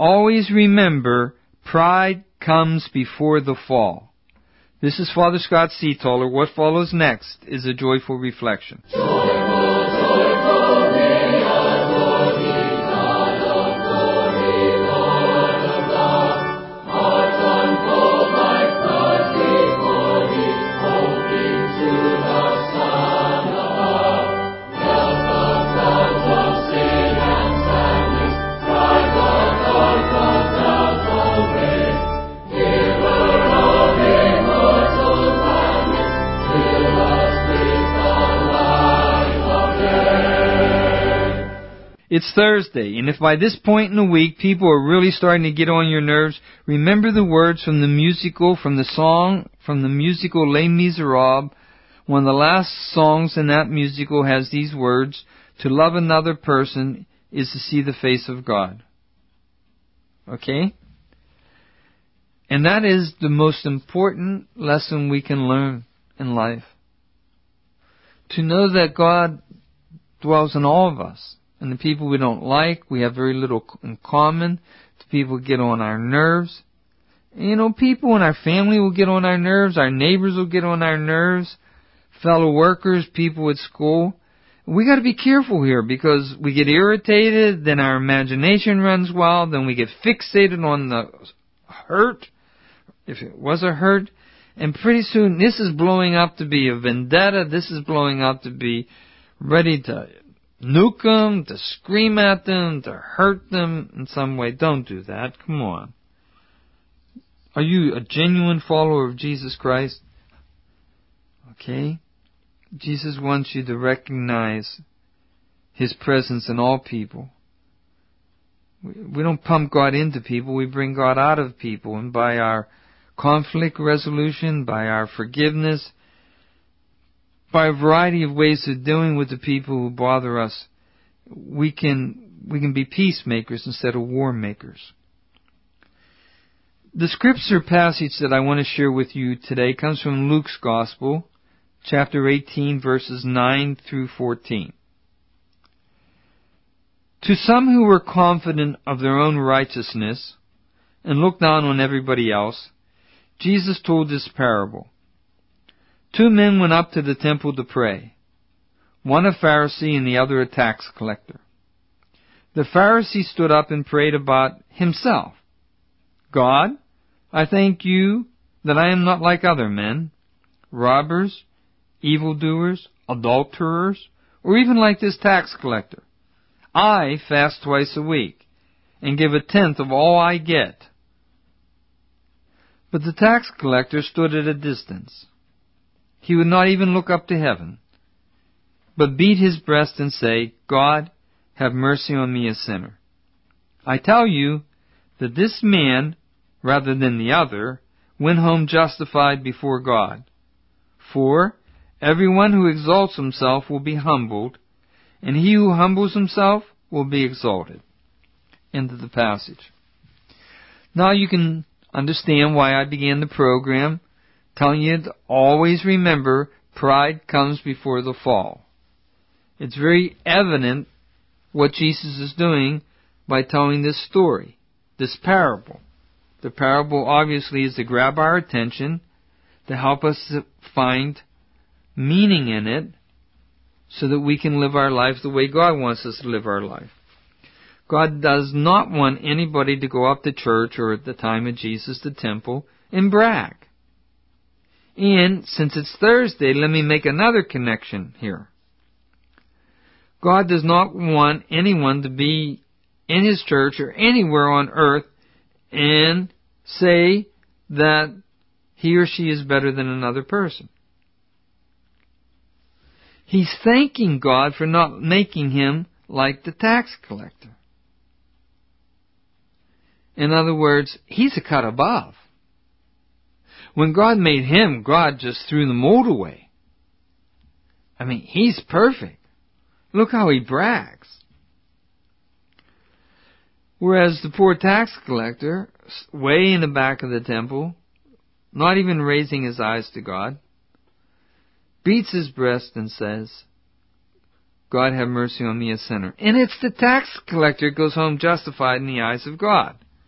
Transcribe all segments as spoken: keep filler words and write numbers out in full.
always remember, pride comes before the fall. This is Father Scott Seetoller. What follows next is a joyful reflection. It's Thursday, and if by this point in the week people are really starting to get on your nerves, remember the words from the musical, from the song, from the musical Les Miserables. One of the last songs in that musical has these words, "To love another person is to see the face of God." Okay? And that is the most important lesson we can learn in life. To know that God dwells in all of us. And the people we don't like, we have very little in common. The people get on our nerves. And, you know, people in our family will get on our nerves. Our neighbors will get on our nerves. Fellow workers, people at school. We got to be careful here because we get irritated, then our imagination runs wild, then we get fixated on the hurt, if it was a hurt. And pretty soon this is blowing up to be a vendetta. This is blowing up to be ready to nuke them, to scream at them, to hurt them in some way. Don't do that. Come on. Are you a genuine follower of Jesus Christ? Okay. Jesus wants you to recognize His presence in all people. We don't pump God into people. We bring God out of people. And by our conflict resolution, by our forgiveness, by a variety of ways of dealing with the people who bother us, we can we can be peacemakers instead of war makers. The scripture passage that I want to share with you today comes from Luke's Gospel, chapter eighteen, verses nine through fourteen. To some who were confident of their own righteousness and looked down on everybody else, Jesus told this parable. Two men went up to the temple to pray, one a Pharisee and the other a tax collector. The Pharisee stood up and prayed about himself. God, I thank you that I am not like other men, robbers, evildoers, adulterers, or even like this tax collector. I fast twice a week and give a tenth of all I get. But the tax collector stood at a distance. He would not even look up to heaven, but beat his breast and say, God, have mercy on me, a sinner. I tell you that this man, rather than the other, went home justified before God. For everyone who exalts himself will be humbled, and he who humbles himself will be exalted. End of the passage. Now you can understand why I began the program telling you to always remember, pride comes before the fall. It's very evident what Jesus is doing by telling this story, this parable. The parable obviously is to grab our attention, to help us to find meaning in it, so that we can live our life the way God wants us to live our life. God does not want anybody to go up to church or at the time of Jesus the temple and brag. And since it's Thursday, let me make another connection here. God does not want anyone to be in His church or anywhere on earth and say that he or she is better than another person. He's thanking God for not making him like the tax collector. In other words, he's a cut above. When God made him, God just threw the mold away. I mean, he's perfect. Look how he brags. Whereas the poor tax collector, way in the back of the temple, not even raising his eyes to God, beats his breast and says, God have mercy on me, a sinner. And it's the tax collector who goes home justified in the eyes of God.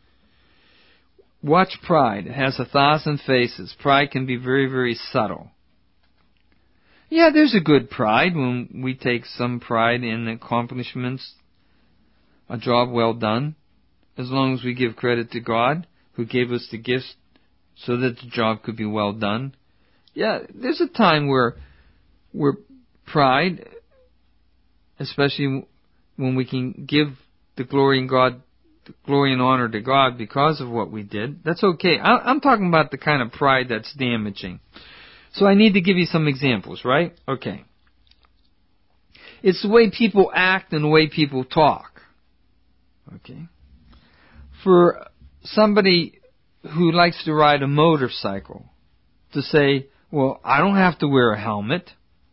Watch pride. It has a thousand faces. Pride can be very, very subtle. Yeah, there's a good pride when we take some pride in accomplishments, a job well done, as long as we give credit to God who gave us the gifts so that the job could be well done. Yeah, there's a time where where pride, especially when we can give the glory and God, the glory and honor to God because of what we did, that's okay. I, I'm talking about the kind of pride that's damaging. So I need to give you some examples, right? Okay. It's the way people act and the way people talk. Okay. For somebody who likes to ride a motorcycle to say, well, I don't have to wear a helmet.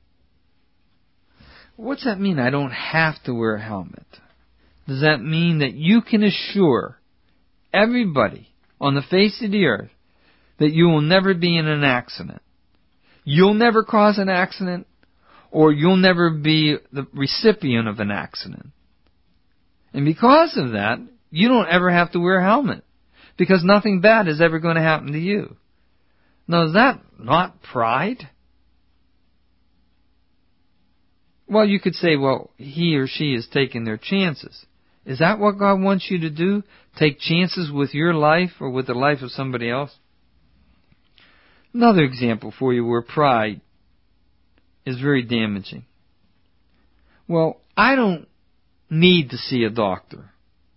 What's that mean, I don't have to wear a helmet? Does that mean that you can assure everybody on the face of the earth that you will never be in an accident? You'll never cause an accident, or you'll never be the recipient of an accident. And because of that, you don't ever have to wear a helmet, because nothing bad is ever going to happen to you. Now, is that not pride? Well, you could say, well, he or she is taking their chances. Is that what God wants you to do? Take chances with your life or with the life of somebody else? Another example for you where pride is very damaging. Well, I don't need to see a doctor.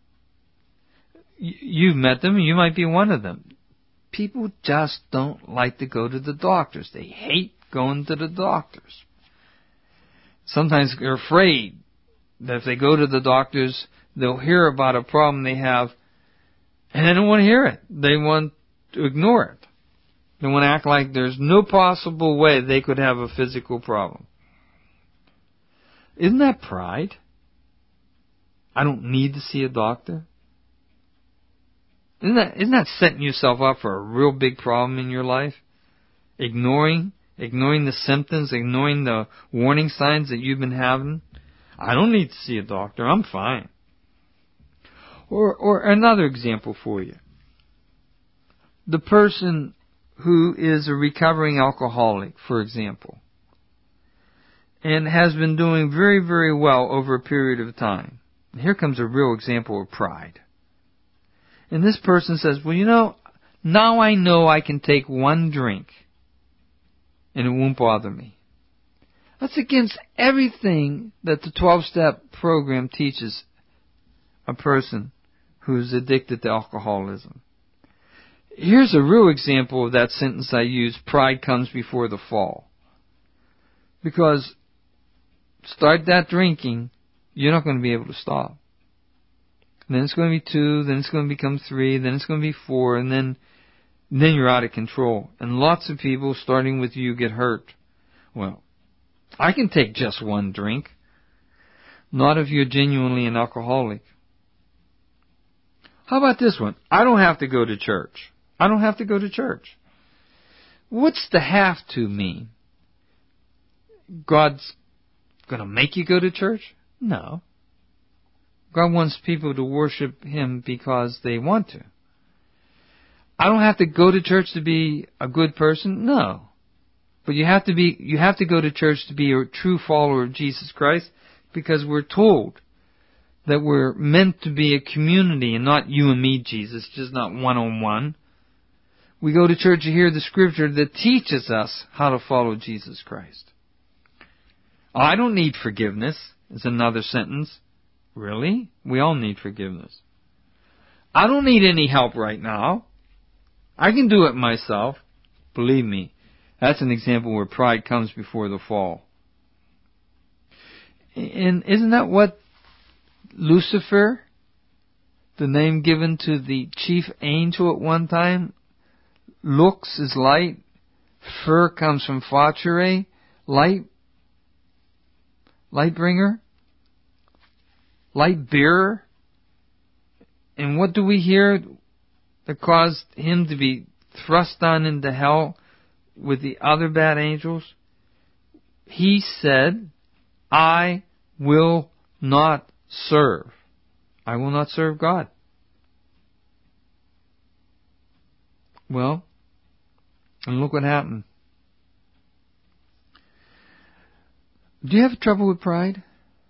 You've met them, you might be one of them. People just don't like to go to the doctors. They hate going to the doctors. Sometimes they're afraid that if they go to the doctors, they'll hear about a problem they have, and they don't want to hear it. They want to ignore it. They want to act like there's no possible way they could have a physical problem. Isn't that pride? I don't need to see a doctor. Isn't that, isn't that setting yourself up for a real big problem in your life? Ignoring, ignoring the symptoms, ignoring the warning signs that you've been having. I don't need to see a doctor. I'm fine. Or, or another example for you. The person who is a recovering alcoholic, for example, and has been doing very, very well over a period of time. And here comes a real example of pride. And this person says, well, you know, now I know I can take one drink and it won't bother me. That's against everything that the twelve-step program teaches a person who's addicted to alcoholism. Here's a real example of that sentence I use, pride comes before the fall. Because start that drinking, you're not going to be able to stop. Then it's going to be two, then it's going to become three, then it's going to be four, and then then you're out of control. And lots of people, starting with you, get hurt. Well, I can take just one drink. Not if you're genuinely an alcoholic. How about this one? I don't have to go to church. I don't have to go to church. What's the have to mean? God's going to make you go to church? No. God wants people to worship Him because they want to. I don't have to go to church to be a good person? No. But you have to be, you have to go to church to be a true follower of Jesus Christ, because we're told that we're meant to be a community and not you and me, Jesus, just not one-on-one. We go to church to hear the scripture that teaches us how to follow Jesus Christ. I don't need forgiveness is another sentence. Really? We all need forgiveness. I don't need any help right now. I can do it myself. Believe me, that's an example where pride comes before the fall. And isn't that what Lucifer, the name given to the chief angel at one time, looks is light, fur comes from facere, light, light bringer, light bearer. And what do we hear that caused him to be thrust on into hell with the other bad angels? He said, I will not serve. I will not serve God. Well, and look what happened. Do you have trouble with pride?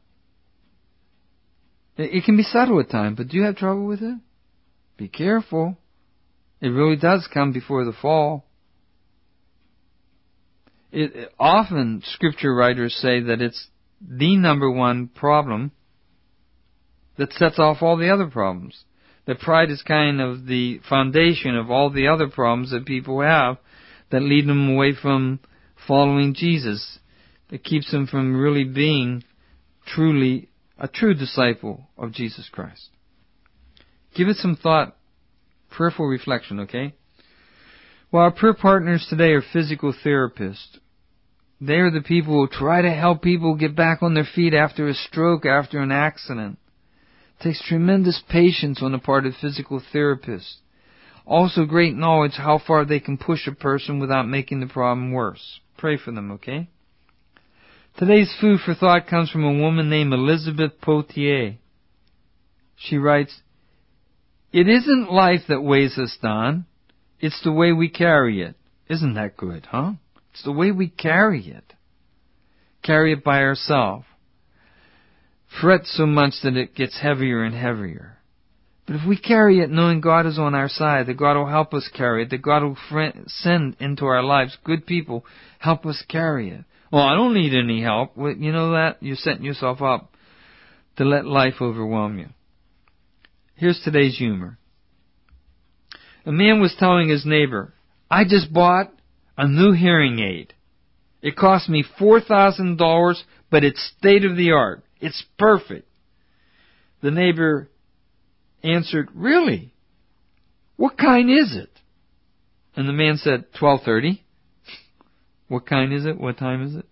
It can be subtle at times, but do you have trouble with it? Be careful. It really does come before the fall. It, often, scripture writers say that it's the number one problem that sets off all the other problems. That pride is kind of the foundation of all the other problems that people have that lead them away from following Jesus, that keeps them from really being truly a true disciple of Jesus Christ. Give it some thought, prayerful reflection, okay? Well, our prayer partners today are physical therapists. They are the people who try to help people get back on their feet after a stroke, after an accident. It takes tremendous patience on the part of physical therapists. Also great knowledge how far they can push a person without making the problem worse. Pray for them, okay? Today's food for thought comes from a woman named Elizabeth Potier. She writes, "It isn't life that weighs us down. It's the way we carry it." Isn't that good, huh? It's the way we carry it. Carry it by ourselves. Fret so much that it gets heavier and heavier. But if we carry it knowing God is on our side, that God will help us carry it, that God will friend, send into our lives good people, help us carry it. Well, I don't need any help. Well, you know that? You're setting yourself up to let life overwhelm you. Here's today's humor. A man was telling his neighbor, "I just bought a new hearing aid. It cost me four thousand dollars, but it's state-of-the-art. It's perfect." The neighbor answered, "Really? What kind is it?" And the man said, twelve thirty. What kind is it? What time is it?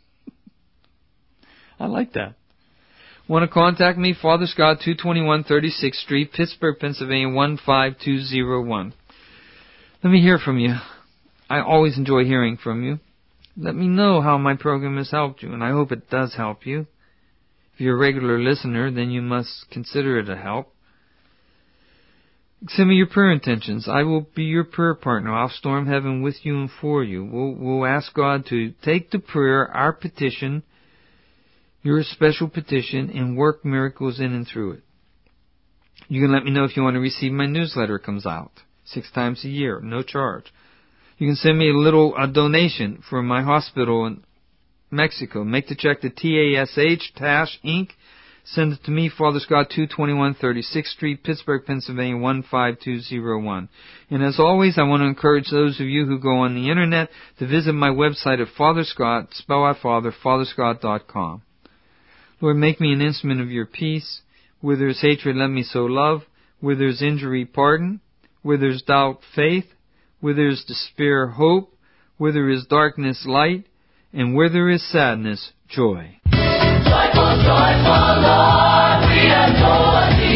I like that. Want to contact me? Father Scott, two twenty-one thirty-sixth Street, Pittsburgh, Pennsylvania, one five two zero one. Let me hear from you. I always enjoy hearing from you. Let me know how my program has helped you, and I hope it does help you. If you're a regular listener, then you must consider it a help. Send me your prayer intentions. I will be your prayer partner. I'll storm heaven with you and for you. We'll, we'll ask God to take the prayer, our petition, your special petition, and work miracles in and through it. You can let me know if you want to receive my newsletter. It comes out six times a year, no charge. You can send me a little a donation for my hospital in Mexico. Make the check to T A S H, Tash, Incorporated. Send it to me, Father Scott, two twenty-one thirty-sixth Street, Pittsburgh, Pennsylvania, one five two zero one. And as always, I want to encourage those of you who go on the Internet to visit my website at Father Scott, spell out Father, father scott dot com. Lord, make me an instrument of your peace. Where there's hatred, let me sow love. Where there's injury, pardon. Where there's doubt, faith. Where there's despair, hope. Where there is darkness, light. And where there is sadness, joy. Joyful, joyful Lord, we adore thee.